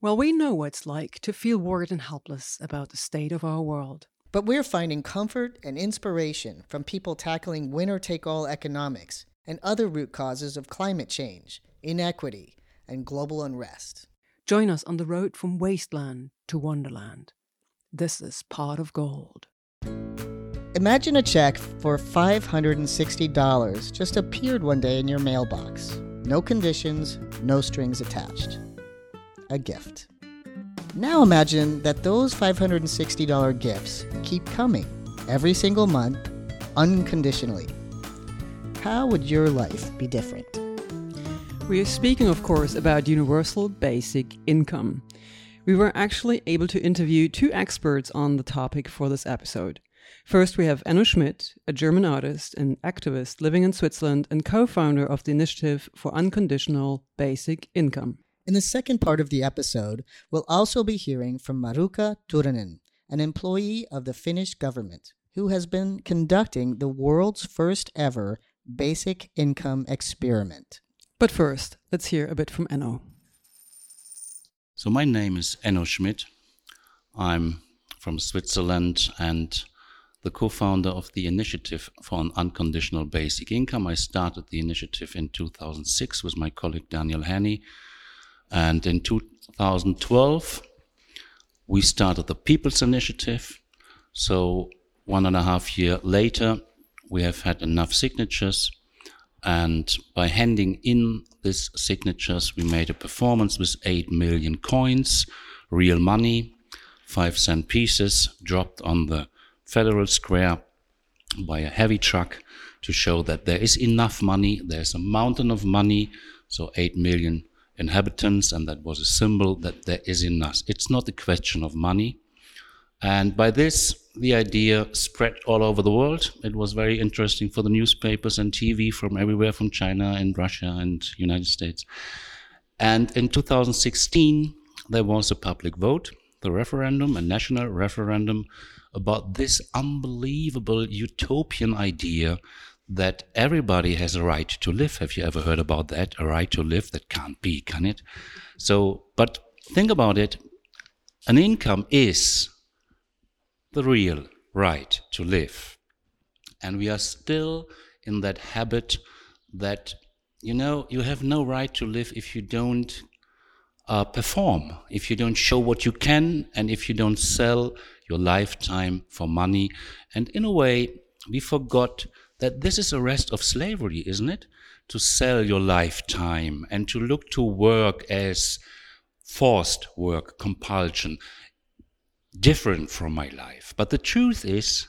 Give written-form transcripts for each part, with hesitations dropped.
Well, we know what it's like to feel worried and helpless about the state of our world. But we're finding comfort and inspiration from people tackling winner-take-all economics and other root causes of climate change, inequity, and global unrest. Join us on the road from wasteland to wonderland. This is Pot of Gold. Imagine a check for $560 just appeared one day in your mailbox. No conditions, no strings attached. A gift. Now imagine that those $560 gifts keep coming every single month, unconditionally. How would your life be different? We are speaking, of course, about universal basic income. We were actually able to interview two experts on the topic for this episode. First, we have Enno Schmidt, a German artist and activist living in Switzerland and co-founder of the Initiative for Unconditional Basic Income. In the second part of the episode, we'll also be hearing from Maruka Turunen, an employee of the Finnish government, who has been conducting the world's first ever basic income experiment. But first, let's hear a bit from Enno. So my name is Enno Schmidt. I'm from Switzerland and the co-founder of the Initiative for an Unconditional Basic Income. I started the initiative in 2006 with my colleague Daniel Henny. And in 2012, we started the People's Initiative. So 1.5 years later, we have had enough signatures. And by handing in these signatures, we made a performance with 8 million coins, real money, 5-cent pieces, dropped on the Federal Square by a heavy truck to show that there is enough money. There's a mountain of money, so 8 million inhabitants, and that was a symbol that there is enough. It's not a question of money. And by this, the idea spread all over the world. It was very interesting for the newspapers and TV from everywhere, from China and Russia and United States. And in 2016, there was a public vote, the referendum, a national referendum, about this unbelievable utopian idea that everybody has a right to live. Have you ever heard about that? A right to live? That can't be, can it? So, but think about it. An income is the real right to live. And we are still in that habit that, you have no right to live if you don't perform, if you don't show what you can, and if you don't sell your lifetime for money. And in a way, we forgot that this is a rest of slavery, isn't it? To sell your lifetime and to look to work as forced work, compulsion, different from my life. But the truth is,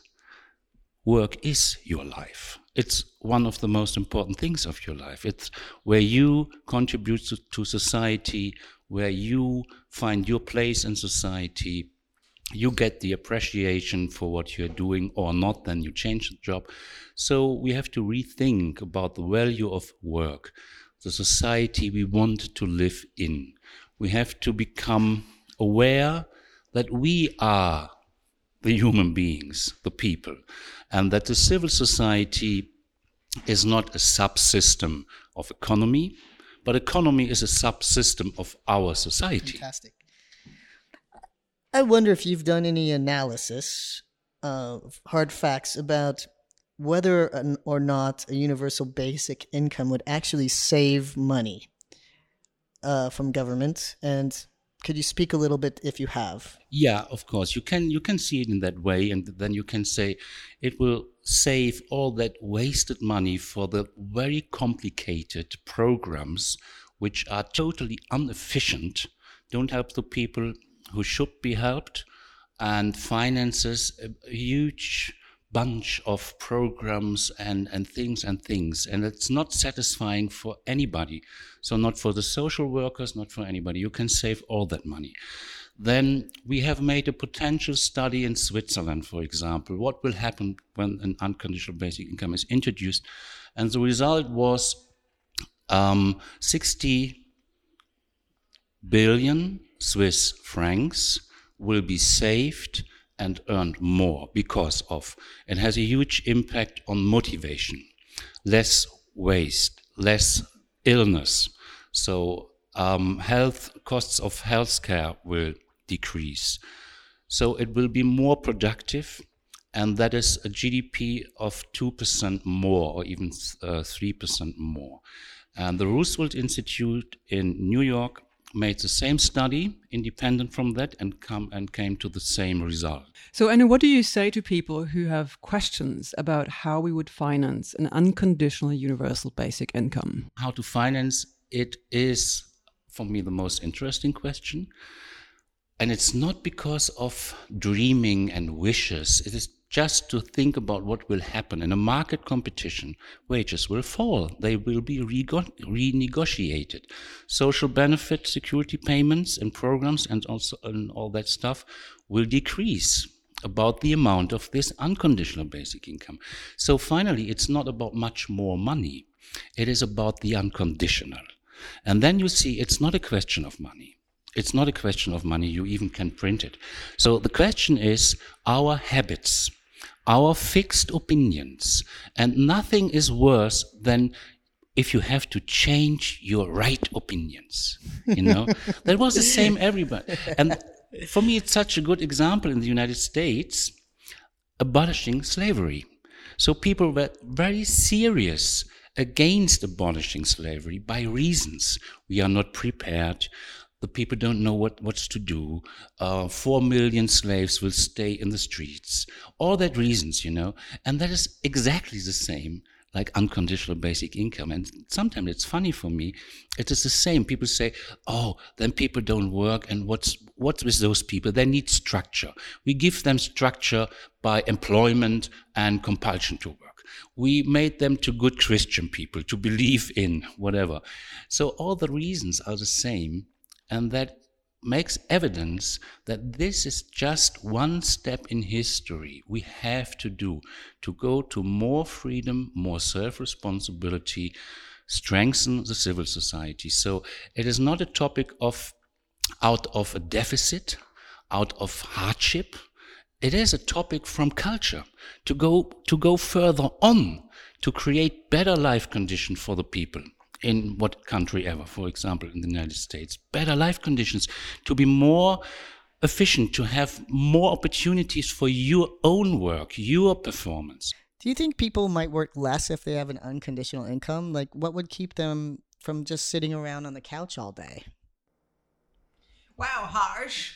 work is your life. It's one of the most important things of your life. It's where you contribute to society, where you find your place in society. You get the appreciation for what you're doing or not, then you change the job. So we have to rethink about the value of work, the society we want to live in. We have to become aware that we are the human beings, the people, and that the civil society is not a subsystem of economy, but economy is a subsystem of our society. Fantastic. I wonder if you've done any analysis of hard facts about whether or not a universal basic income would actually save money from government, and could you speak a little bit if you have? Yeah, of course. You can see it in that way, and then you can say it will save all that wasted money for the very complicated programs which are totally inefficient, don't help the people who should be helped, and finances a huge bunch of programs and things. And it's not satisfying for anybody. So not for the social workers, not for anybody. You can save all that money. Then we have made a potential study in Switzerland, for example. What will happen when an unconditional basic income is introduced? And the result was 60 billion Swiss francs will be saved and earned more because of it has a huge impact on motivation, less waste, less illness. So Costs of healthcare will decrease. So it will be more productive, and that is a GDP of 2% more, or even 3% more. And the Roosevelt Institute in New York made the same study, independent from that, and came to the same result. So, Anna, what do you say to people who have questions about how we would finance an unconditional universal basic income? How to finance it is, for me, the most interesting question. And it's not because of dreaming and wishes. It is just to think about what will happen. In a market competition, wages will fall. They will be renegotiated. Social benefit, security payments and programs and all that stuff will decrease about the amount of this unconditional basic income. So finally, it's not about much more money. It is about the unconditional. And then you see, it's not a question of money. It's not a question of money. You even can print it. So the question is our habits, our fixed opinions. And nothing is worse than if you have to change your right opinions. You know, that was the same everybody. And for me, it's such a good example in the United States, abolishing slavery. So people were very serious against abolishing slavery by reasons. We are not prepared. The people don't know what's to do. 4 million slaves will stay in the streets. All that reasons, you know. And that is exactly the same like unconditional basic income. And sometimes it's funny for me. It is the same. People say, oh, then people don't work. And what's with those people? They need structure. We give them structure by employment and compulsion to work. We made them to good Christian people, to believe in whatever. So all the reasons are the same. And that makes evidence that this is just one step in history we have to do to go to more freedom, more self-responsibility, strengthen the civil society. So it is not a topic of out of a deficit, out of hardship. It is a topic from culture to go further on, to create better life conditions for the people. In what country ever, for example, in the United States, better life conditions, to be more efficient, to have more opportunities for your own work, your performance. Do you think people might work less if they have an unconditional income? Like, what would keep them from just sitting around on the couch all day? Wow, harsh.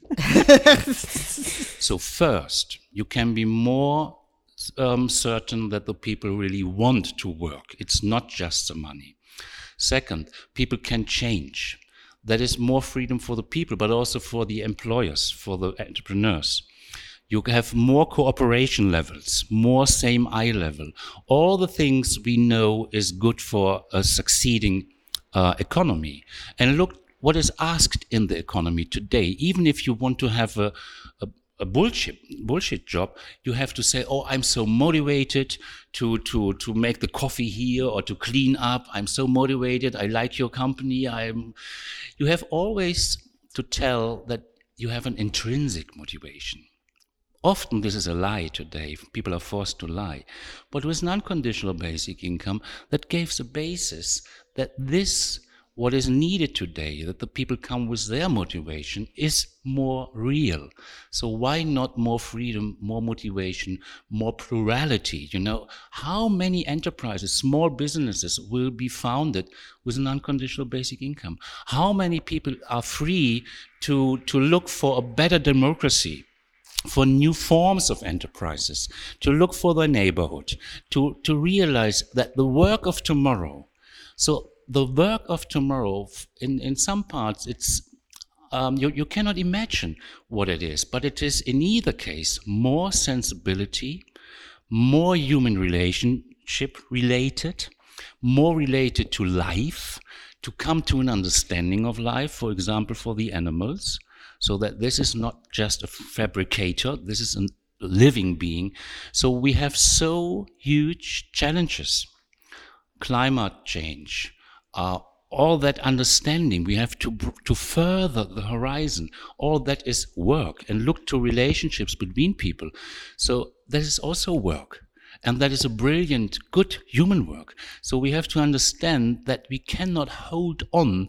So first, you can be more certain that the people really want to work. It's not just the money. Second, people can change. That is more freedom for the people, but also for the employers, for the entrepreneurs. You have more cooperation levels, more same eye level. All the things we know is good for a succeeding economy. And look what is asked in the economy today. Even if you want to have a bullshit job, you have to say, oh, I'm so motivated to make the coffee here or to clean up. I'm so motivated. I like your company. You have always to tell that you have an intrinsic motivation. Often this is a lie today. People are forced to lie. But with an unconditional basic income, that gives a basis that this what is needed today, that the people come with their motivation, is more real. So why not more freedom, more motivation, more plurality? You know, how many enterprises, small businesses will be founded with an unconditional basic income? How many people are free to look for a better democracy, for new forms of enterprises, to look for their neighborhood, to realize that the work of tomorrow, so the work of tomorrow, in some parts, it's you cannot imagine what it is, but it is in either case more sensibility, more human relationship related, more related to life, to come to an understanding of life, for example, for the animals, so that this is not just a fabricator, this is a living being. So we have so huge challenges, climate change, all that understanding, we have to further the horizon. All that is work, and look to relationships between people. So that is also work, and that is a brilliant, good human work. So we have to understand that we cannot hold on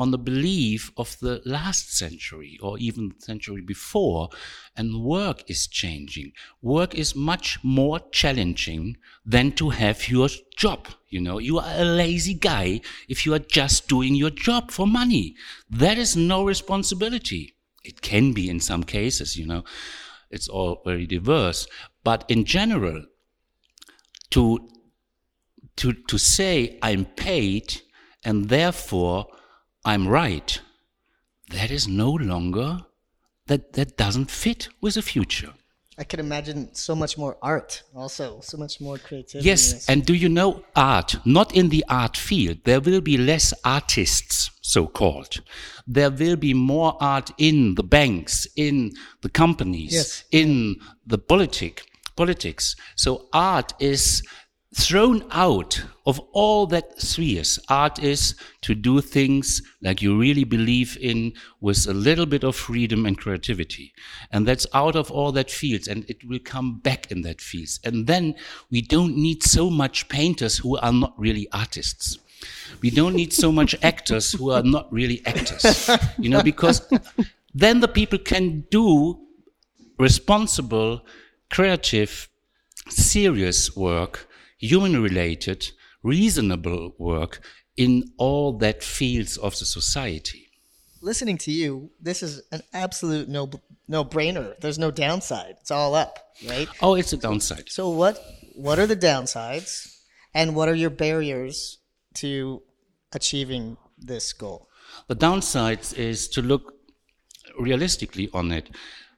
on the belief of the last century or even the century before, and work is changing. Work is much more challenging than to have your job. You are a lazy guy if you are just doing your job for money. That is no responsibility. It can be in some cases, it's all very diverse. But in general, to say I'm paid and therefore I'm right, that is no longer, that doesn't fit with the future. I can imagine so much more art also, so much more creativity. Yes, and do you know art? Not in the art field. There will be less artists, so-called. There will be more art in the banks, in the companies, yes, in the politics. So art is thrown out of all that spheres. Art is to do things like you really believe in with a little bit of freedom and creativity. And that's out of all that fields, and it will come back in that fields. And then we don't need so much painters who are not really artists. We don't need so much actors who are not really actors. Because then the people can do responsible, creative, serious work, human-related, reasonable work in all that fields of the society. Listening to you, this is an absolute no-brainer. There's no downside. It's all up, right? Oh, it's a downside. So what are the downsides, and what are your barriers to achieving this goal? The downside is to look realistically on it.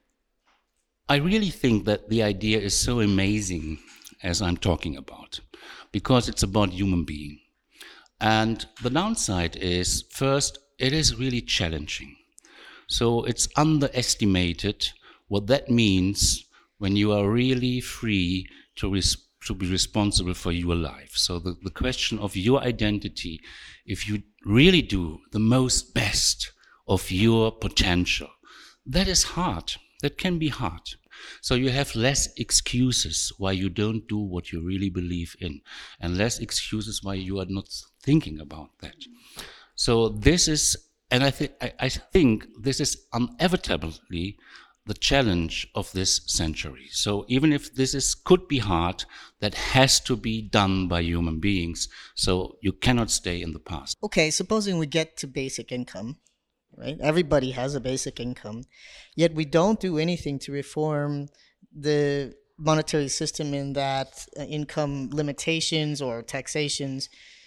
I really think that the idea is so amazing as I'm talking about, because it's about human being. And the downside is, first, it is really challenging. So it's underestimated what that means when you are really free to be responsible for your life. So the question of your identity, if you really do the most best of your potential, that is hard. That can be hard. So you have less excuses why you don't do what you really believe in, and less excuses why you are not thinking about that. So this is, and I think this is inevitably the challenge of this century. So even if this could be hard, that has to be done by human beings. So you cannot stay in the past. Okay, supposing we get to basic income. Right? Everybody has a basic income, yet we don't do anything to reform the monetary system in that income limitations or taxations.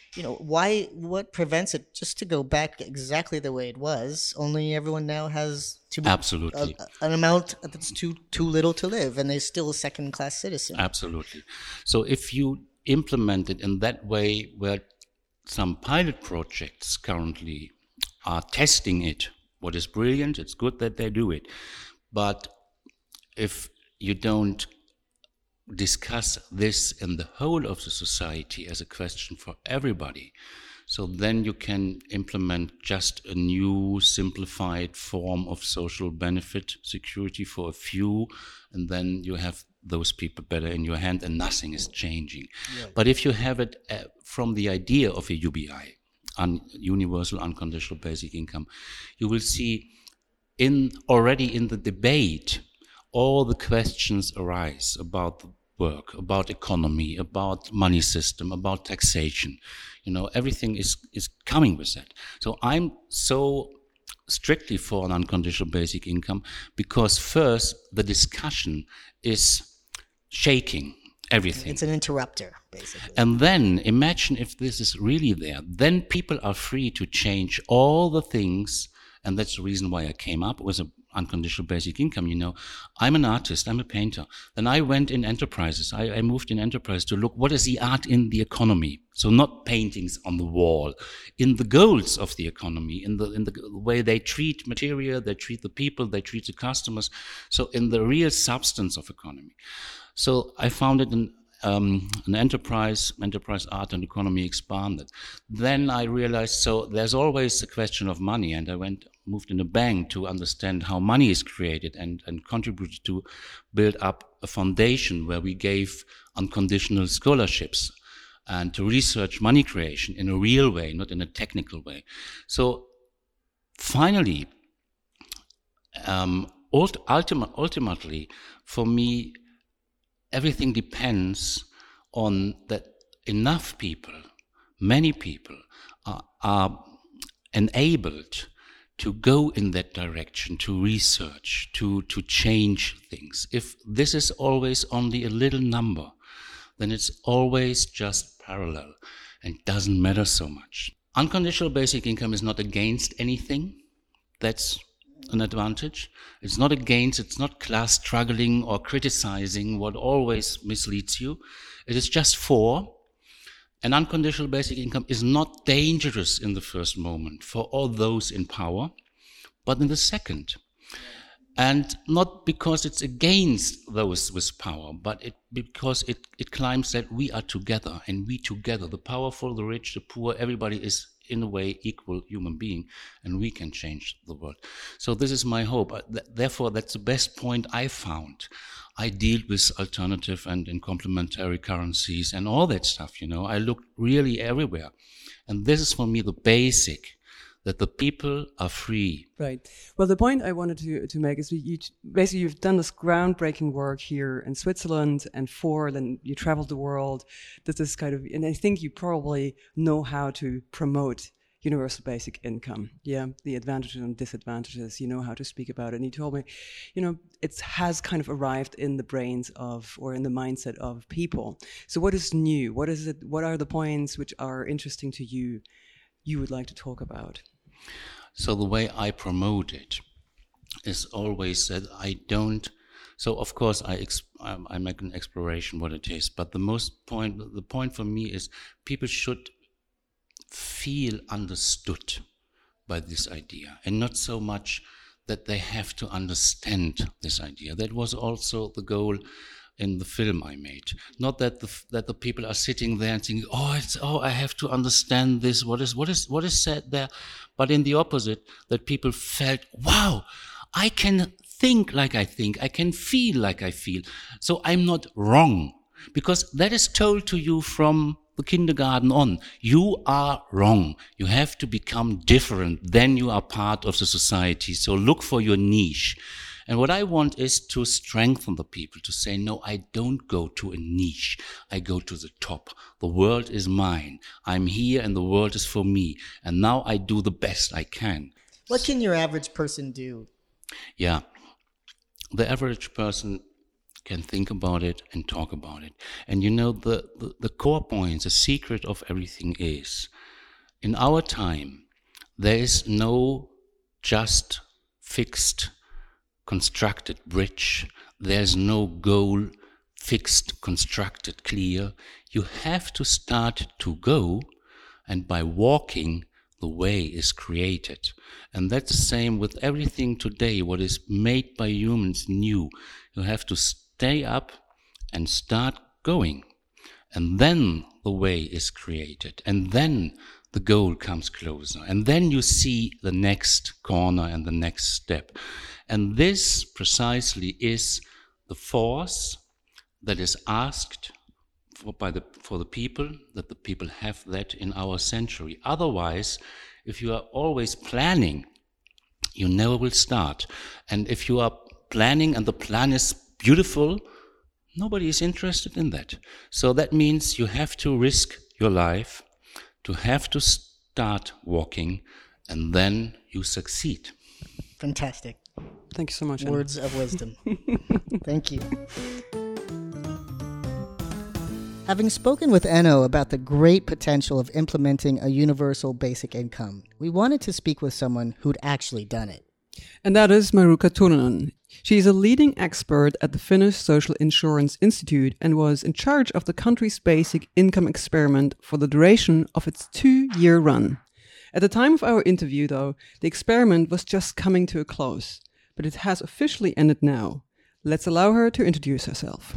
What prevents it just to go back exactly the way it was? Only everyone now has absolutely an amount that's too little to live, and they're still a second-class citizen. Absolutely. So if you implement it in that way, where some pilot projects currently are testing it. What is brilliant, it's good that they do it. But if you don't discuss this in the whole of the society as a question for everybody, so then you can implement just a new simplified form of social benefit security for a few, and then you have those people better in your hand and nothing is changing. Yeah. But if you have it from the idea of a UBI, universal unconditional basic income, you will see already in the debate all the questions arise about work, about economy, about money system, about taxation. Everything is coming with that. So I'm so strictly for an unconditional basic income because first the discussion is shaking everything. It's an interrupter, basically. And then imagine if this is really there. Then people are free to change all the things, and that's the reason why I came up with an unconditional basic income. I'm an artist, I'm a painter. Then I went in enterprises. I moved in enterprise to look what is the art in the economy. So not paintings on the wall, in the goals of the economy, in the way they treat material, they treat the people, they treat the customers. So in the real substance of economy. So I founded an enterprise art and economy expanded. Then I realized, so there's always the question of money, and I moved in a bank to understand how money is created and contributed to build up a foundation where we gave unconditional scholarships and to research money creation in a real way, not in a technical way. So finally, ultimately, for me, everything depends on that enough people, many people, are enabled to go in that direction, to research, to change things. If this is always only a little number, then it's always just parallel and doesn't matter so much. Unconditional basic income is not against anything. That's an advantage. It's not against, it's not class struggling or criticizing what always misleads you. It is just for. And unconditional basic income is not dangerous in the first moment for all those in power, but in the second. And not because it's against those with power, but because it claims that we are together, and we together, the powerful, the rich, the poor, everybody is in a way equal human being, and we can change the world. So this is my hope. Therefore, that's the best point I found. I deal with alternative and in complementary currencies and all that stuff, you know. I looked really everywhere. And this is for me the basic, that the people are free. Right. Well, the point I wanted to make is basically you've done this groundbreaking work here in Switzerland and then you traveled the world. This is kind of, and I think you probably know how to promote universal basic income. Yeah, the advantages and disadvantages, you know how to speak about it. And you told me, you know, it has kind of arrived in the brains of, or in the mindset of people. So what is new? What is it? What are the points which are interesting to you would like to talk about? So the way I promote it is always that I don't. So of course I make an exploration what it is, but the point for me is people should feel understood by this idea, and not so much that they have to understand this idea. That was also the goal in the film I made. Not that the people are sitting there and thinking, I have to understand this. What is said there? But in the opposite, that people felt, wow, I can think like I think. I can feel like I feel. So I'm not wrong, because that is told to you from the kindergarten on. You are wrong. You have to become different. Then you are part of the society. So look for your niche. And what I want is to strengthen the people, to say, no, I don't go to a niche. I go to the top. The world is mine. I'm here and the world is for me. And now I do the best I can. What can your average person do? Yeah. The average person can think about it and talk about it. And you know, the core points, the secret of everything is, in our time, there is no just fixed constructed bridge. There's no goal, fixed, constructed, clear. You have to start to go, and by walking, the way is created. And that's the same with everything today, what is made by humans new. You have to stay up and start going. And then the way is created. And then the goal comes closer. And then you see the next corner and the next step. And this precisely is the force that is asked for the people, that the people have that in our century. Otherwise, if you are always planning, you never will start. And if you are planning and the plan is beautiful, nobody is interested in that. So that means you have to risk your life, to have to start walking, and then you succeed. Fantastic. Thank you so much. Words of wisdom. Thank you. Having spoken with Enno about the great potential of implementing a universal basic income, we wanted to speak with someone who'd actually done it. And that is Marukka Turunen. She is a leading expert at the Finnish Social Insurance Institute and was in charge of the country's basic income experiment for the duration of its 2-year run. At the time of our interview, though, the experiment was just coming to a close, but it has officially ended now. Let's allow her to introduce herself.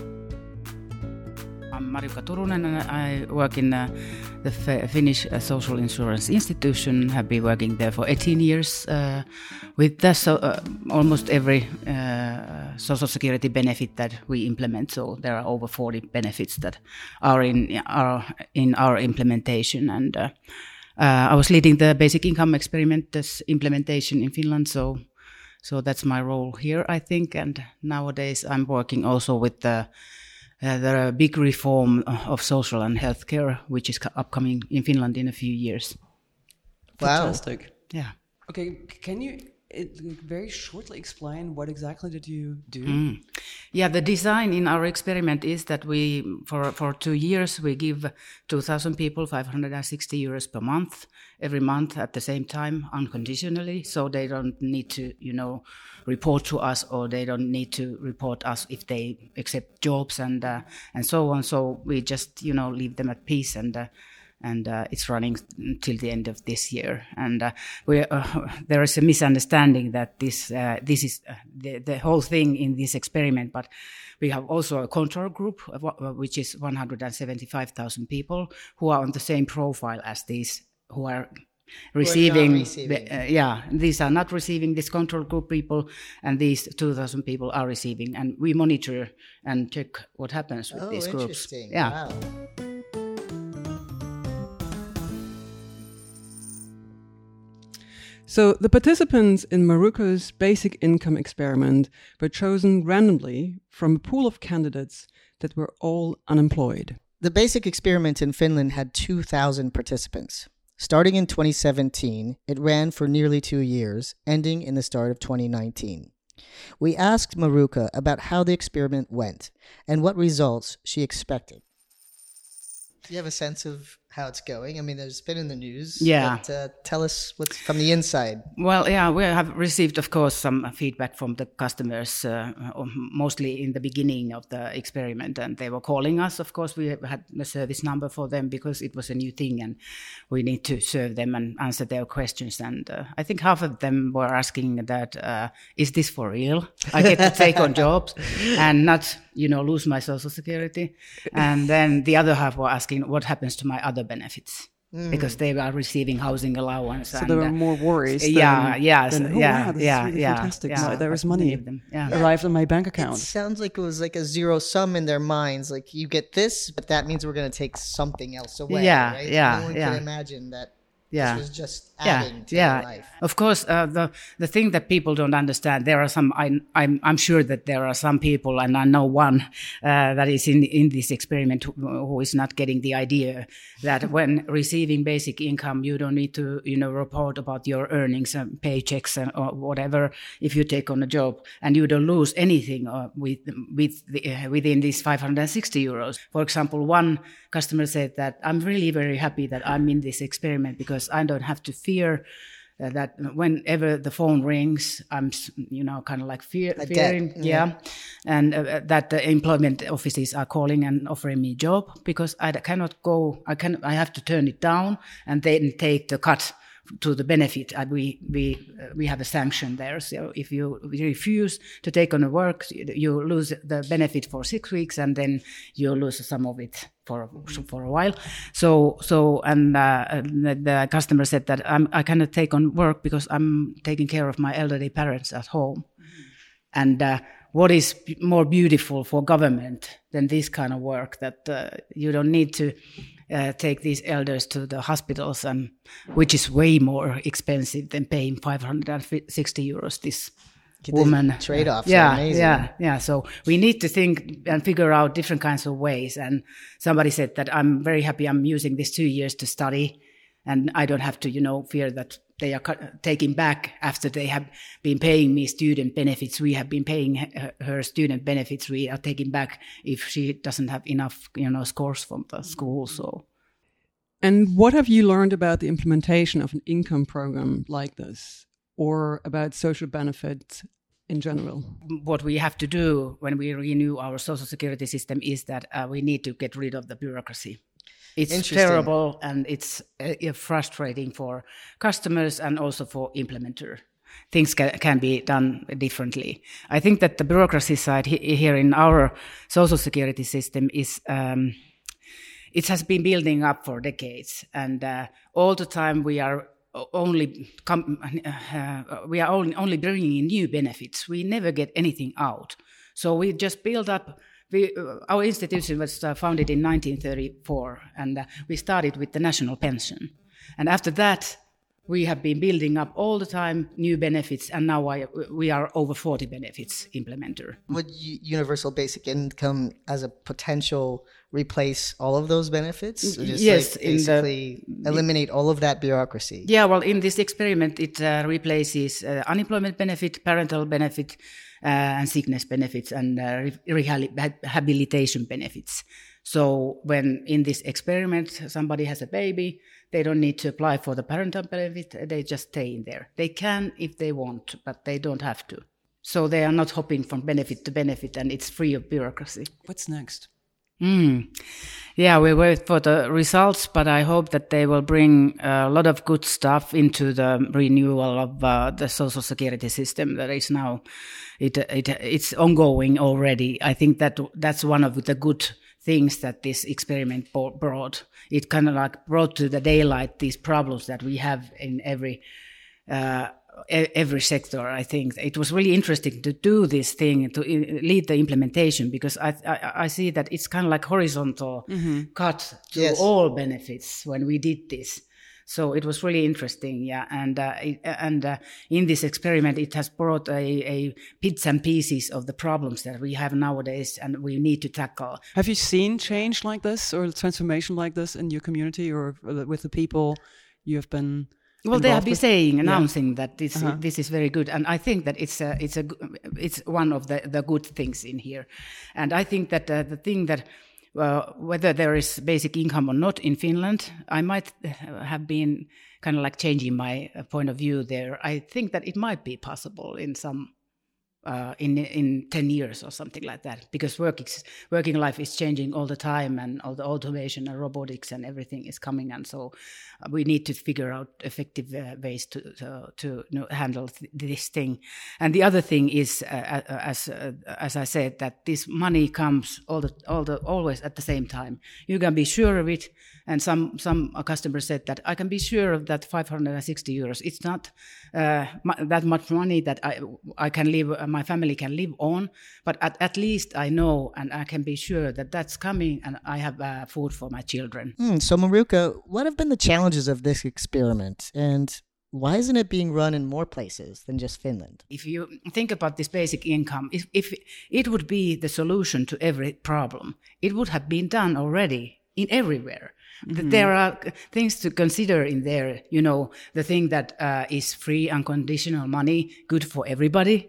I'm Marukka Turunen and I work in the Finnish Social Insurance Institution. Have been working there for 18 years with almost every social security benefit that we implement. So there are over 40 benefits that are in our implementation. And I was leading the basic income experiment, this implementation in Finland. So that's my role here, I think. And nowadays I'm working also with the big reform of social and healthcare, which is upcoming in Finland in a few years. Fantastic. Yeah. Okay, can you very shortly explain what exactly did you do? Yeah, the design in our experiment is that we, for 2 years, we give 2,000 people 560 euros per month, every month at the same time, unconditionally, so they don't need to, report to us, or they don't need to report us if they accept jobs and so on. So we just, leave them at peace, and it's running till the end of this year. And there is a misunderstanding that this is the whole thing in this experiment, but we have also a control group, which is 175,000 people who are on the same profile as these who are receiving. These are not receiving, this control group people, and these 2,000 people are receiving. And we monitor and check what happens with these groups. Yeah. Wow. So the participants in Maruka's basic income experiment were chosen randomly from a pool of candidates that were all unemployed. The basic experiment in Finland had 2,000 participants. Starting in 2017, it ran for nearly 2 years, ending in the start of 2019. We asked Maruka about how the experiment went and what results she expected. Do you have a sense of how it's going? I mean, it's been in the news. Yeah. But tell us what's from the inside. Well, yeah, we have received, of course, some feedback from the customers, mostly in the beginning of the experiment. And they were calling us. Of course, we had a service number for them because it was a new thing and we need to serve them and answer their questions. And I think half of them were asking that, is this for real? I get to take on jobs and not, lose my social security. And then the other half were asking, what happens to my other benefits? Because they are receiving housing allowance. So there were more worries. Wow, this is really fantastic. Yeah, no, there was money arrived in my bank account. It sounds like it was like a zero sum in their minds. Like, you get this, but that means we're going to take something else away. Right? No one can imagine that. This was just adding to their life. Of course, the thing that people don't understand, there are some. I'm sure that there are some people, and I know one that is in this experiment who is not getting the idea that when receiving basic income, you don't need to report about your earnings and paychecks or whatever if you take on a job, and you don't lose anything within these 560 euros. For example, one customer said that I'm really very happy that I'm in this experiment because I don't have to fear that whenever the phone rings, I'm, kind of like fearing, and that the employment offices are calling and offering me a job because I cannot go. I have to turn it down and then take the cut to the benefit. We have a sanction there. So if you refuse to take on the work, you lose the benefit for 6 weeks, and then you lose some of it for a while. So the customer said that I cannot take on work because I'm taking care of my elderly parents at home. And what is more beautiful for government than this kind of work, that you don't need to take these elders to the hospitals, and which is way more expensive than paying 560 euros this woman. Trade-offs are amazing. Yeah. So we need to think and figure out different kinds of ways. And somebody said that I'm very happy I'm using these 2 years to study, and I don't have to, fear that they are taking back after they have been paying me student benefits. We have been paying her student benefits. We are taking back if she doesn't have enough, scores from the school. So. And what have you learned about the implementation of an income program like this, or about social benefits in general? What we have to do when we renew our social security system is that we need to get rid of the bureaucracy. It's terrible, and it's frustrating for customers and also for implementer. Things can be done differently. I think that the bureaucracy side here in our social security system is it has been building up for decades, and all the time we are only bringing in new benefits. We never get anything out. So we just build up. Our institution was founded in 1934, and we started with the national pension. And after that, we have been building up all the time new benefits, and now we are over 40 benefits implementer. Would universal basic income as a potential replace all of those benefits? Or just yes, basically eliminate all of that bureaucracy? Yeah, well, in this experiment, it replaces unemployment benefit, parental benefit, and sickness benefits, and rehabilitation benefits. So when in this experiment somebody has a baby, they don't need to apply for the parental benefit, they just stay in there. They can if they want, but they don't have to. So they are not hopping from benefit to benefit, and it's free of bureaucracy. What's next? Yeah, we wait for the results, but I hope that they will bring a lot of good stuff into the renewal of the social security system that is now, it's ongoing already. I think that's one of the good things that this experiment brought. It kind of like brought to the daylight these problems that we have in every sector. I think it was really interesting to do this thing, to lead the implementation, because I see that it's kind of like horizontal cut to all benefits when we did this. So it was really interesting, yeah. And in this experiment, it has brought a bits and pieces of the problems that we have nowadays, and we need to tackle. Have you seen change like this or transformation like this in your community or with the people you have been? Well, they have been announcing that this is very good, and I think that it's one of the good things in here, and I think that the thing that. Whether there is basic income or not in Finland, I might have been kind of like changing my point of view there. I think that it might be possible in some in 10 years or something like that, because working life is changing all the time, and all the automation and robotics and everything is coming, and so we need to figure out effective ways to handle this thing. And the other thing is, as I said, that this money comes always at the same time. You can be sure of it. And some customers said that I can be sure of that 560 euros. It's not that much money that I can live, my family can live on, but at least I know and I can be sure that that's coming, and I have food for my children. So Maruka, what have been the challenges of this experiment, and why isn't it being run in more places than just Finland? If you think about this basic income, if it would be the solution to every problem, it would have been done already in everywhere. There are things to consider in there, the thing that is free unconditional money, good for everybody.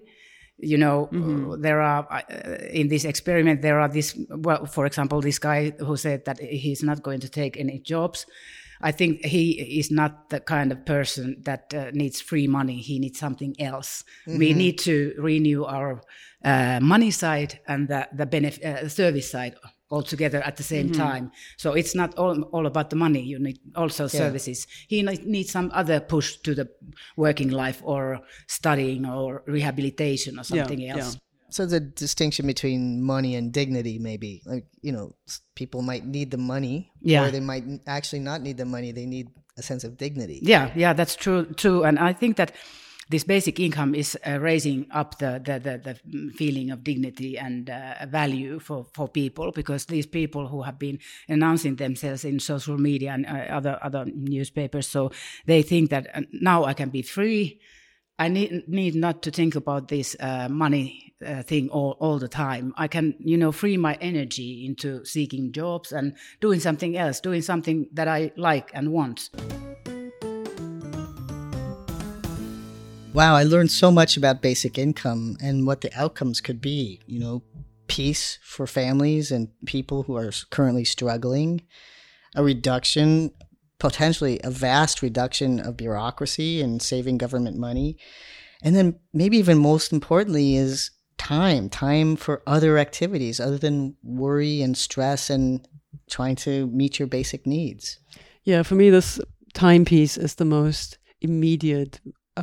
There are, in this experiment, there are for example, this guy who said that he's not going to take any jobs. I think he is not the kind of person that needs free money. He needs something else. We need to renew our money side and the service side all together at the same time. So it's not all about the money. You need also services. He needs some other push to the working life, or studying, or rehabilitation, or something else. So there's a distinction between money and dignity, maybe. Like, people might need the money, or they might actually not need the money. They need a sense of dignity. Yeah, that's true. And I think that this basic income is raising up the feeling of dignity and value for people, because these people who have been announcing themselves in social media and other newspapers, so they think that now I can be free. I need not to think about this money thing all the time. I can, free my energy into seeking jobs and doing something else, doing something that I like and want. Wow, I learned so much about basic income and what the outcomes could be. Peace for families and people who are currently struggling, a reduction, potentially a vast reduction of bureaucracy and saving government money. And then maybe even most importantly is time for other activities other than worry and stress and trying to meet your basic needs. Yeah, for me, this time piece is the most immediate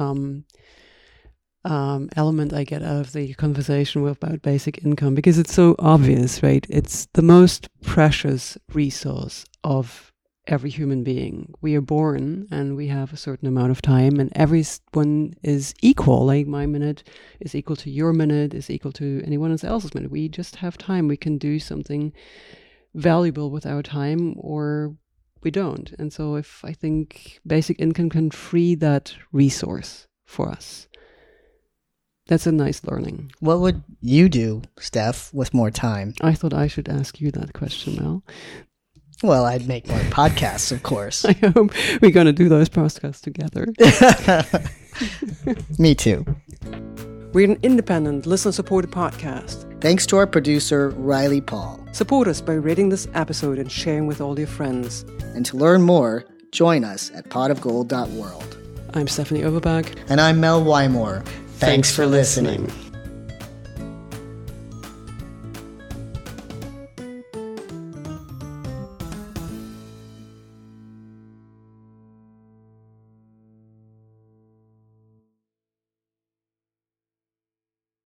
element I get out of the conversation about basic income, because it's so obvious, right? It's the most precious resource of every human being. We are born and we have a certain amount of time, and everyone is equal. Like my minute is equal to your minute, is equal to anyone else's minute. We just have time. We can do something valuable with our time, or we don't. And so I think basic income can free that resource for us. That's a nice learning. What would you do, Steph, with more time? I thought I should ask you that question, Mel. Well, I'd make more podcasts, of course. I hope we're going to do those podcasts together. Me too. We're an independent, listener-supported podcast. Thanks to our producer, Riley Paul. Support us by rating this episode and sharing with all your friends. And to learn more, join us at potofgold.world. I'm Stephanie Overbach. And I'm Mel Wymore. Thanks for listening.